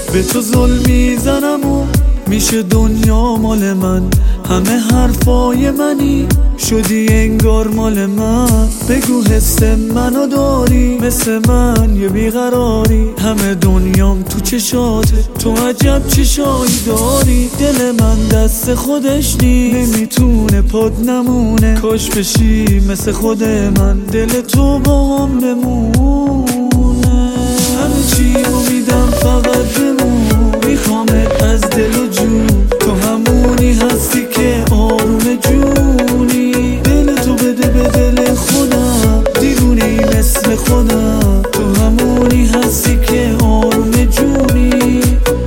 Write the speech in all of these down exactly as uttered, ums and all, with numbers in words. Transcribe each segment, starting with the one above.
به تو ظلم میزنم و میشه دنیا مال من، همه حرفای منی شدی انگار مال من. بگو حس منو داری مثل من یه بیقراری، همه دنیام تو چشاته، تو عجب چشایی داری. دل من دست خودش نیست، نمیتونه پاد نمونه، کاش بشی مثل خود من، دل تو با هم بمونه. همه چی رو میدم فقط بمون، میخوامت از دل و جون، تو همونی هستی که آروم جونی. دل تو بده به دل خودم، دیوونی مثل خودم، تو همونی هستی که آروم جونی.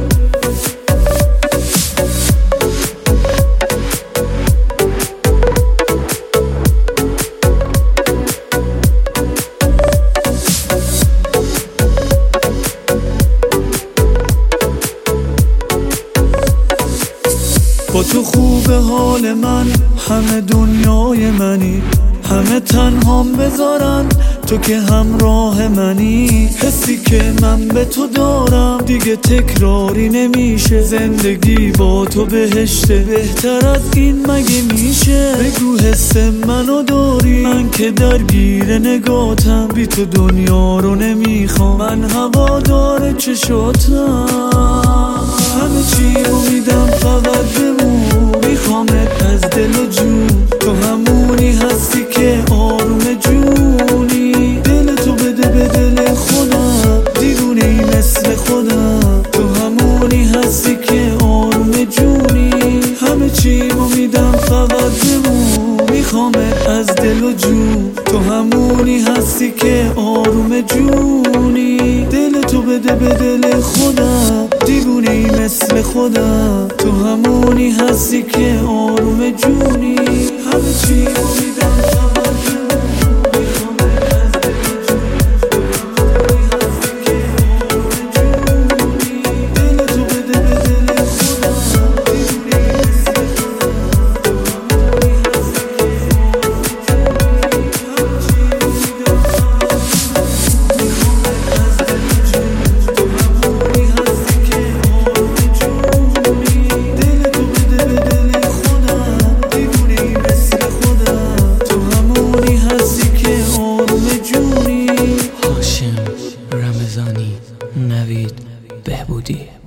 با تو خوبه حال من، همه دنیای منی، همه تنهام بذارن تو که همراه منی. حسی که من به تو دارم دیگه تکراری نمیشه، زندگی با تو بهشته، بهتر از این مگه میشه. بگو حس منو داری، من که درگیر نگاتم، بی تو دنیا رو نمیخوام، من هوادار چشاتم. همه چی رو میدم فقط بمون، میخوامت از دل و جون، تو همونی هستی که آروم جونی. دل تو بده به دل خودم، دیوونی مثل خودم، تو همونی هستی که آروم جونی. همه چی رو میدم فقط بمون، میخوامت از دل و جون، تو همونی هستی که آروم جونی. دل تو بده به دل خودم، دیوونی مثل خودم، تو همونی هستی که آروم جونی. همه چی رو میدم فقط بمون، میخوامت از دل و جون، تو همونی هستی که آروم جونی. دل تو بده به دل خودم، دیوونی مثل خودم، تو همونی هستی که آروم جونی. همه چی رو میدم فقط بمون، میخوامت از دل و جون، تو همونی هستی که آروم جونی. دل تو بده به دل خودم، دیوونی مثل خودم، تو همونی هستی که آروم جونی. هاشم رمضانی، نوید بهبودی.